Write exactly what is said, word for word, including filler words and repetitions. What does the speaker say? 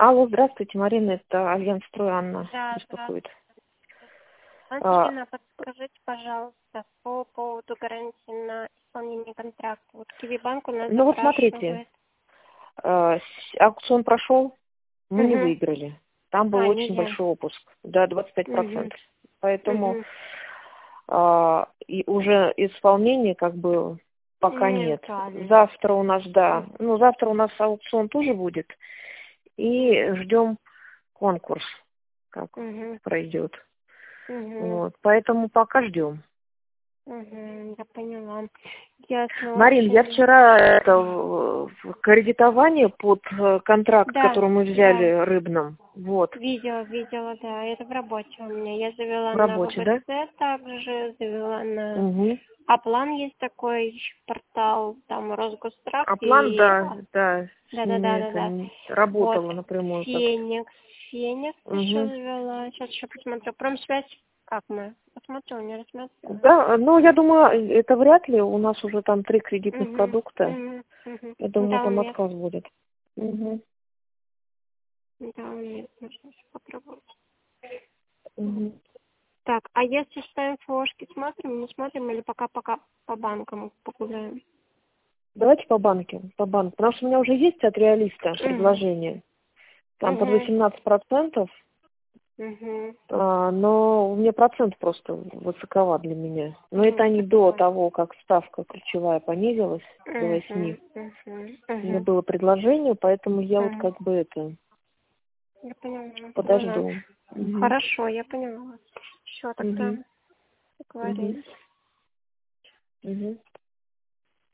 Алло, здравствуйте, Марина, это Альянс Строй, Анна Да, беспокоит. А, Анна, подскажите, пожалуйста, по поводу гарантии на исполнение контракта. Вот Киви-банк у нас ну вот смотрите, запрашивает. а, с- аукцион прошел, мы не Угу. выиграли. Там был А, очень нельзя. большой опуск, да, двадцать пять Угу. процентов. Поэтому Угу. а, и уже исполнения как бы пока Не нет. актуально. Завтра у нас, да, ну завтра у нас аукцион тоже будет. И ждем конкурс, как Угу. пройдет. Угу. Вот, поэтому пока ждем. Угу. Я поняла. Ясно, Марин, я очень. вчера это, в- в кредитование под э, контракт, Да, который мы взяли да. рыбным, вот, Видела, видела, да. Это в работе у меня. Я завела в на работе, да? ВБЦ также, завела на... Угу. А план есть такой портал, там Росгострах А план, и... да, да, с ними это Да-да-да-да-да. не- Вот, работала напрямую как. Феникс. Феникс еще Угу. завела. Сейчас еще посмотрю. Промсвязь, как мы? Посмотрю, не рассмотрела. Да, ну я думаю, это вряд ли, у нас уже там три кредитных Угу, продукта, угу, угу. я думаю, Да, у там меня. отказ будет. Угу. Да, у меня. Можно еще попробовать. Угу. Так, а если ставим флешки, смотрим, не смотрим или пока-пока по банкам погуляем? Давайте по банке, по банку, потому что у меня уже есть от реалиста Угу, предложение, там под угу, восемнадцать процентов. угу. А, но у меня процент просто высоковат для меня. Но это они до Высоковат. того, как ставка ключевая понизилась до Угу, восьми. угу, У меня угу, было предложение, поэтому я вот угу. как бы это Я поняла. Ну да. подожду. Угу. Хорошо, я поняла. Все, тогда Угу. Угу. договорились. Угу.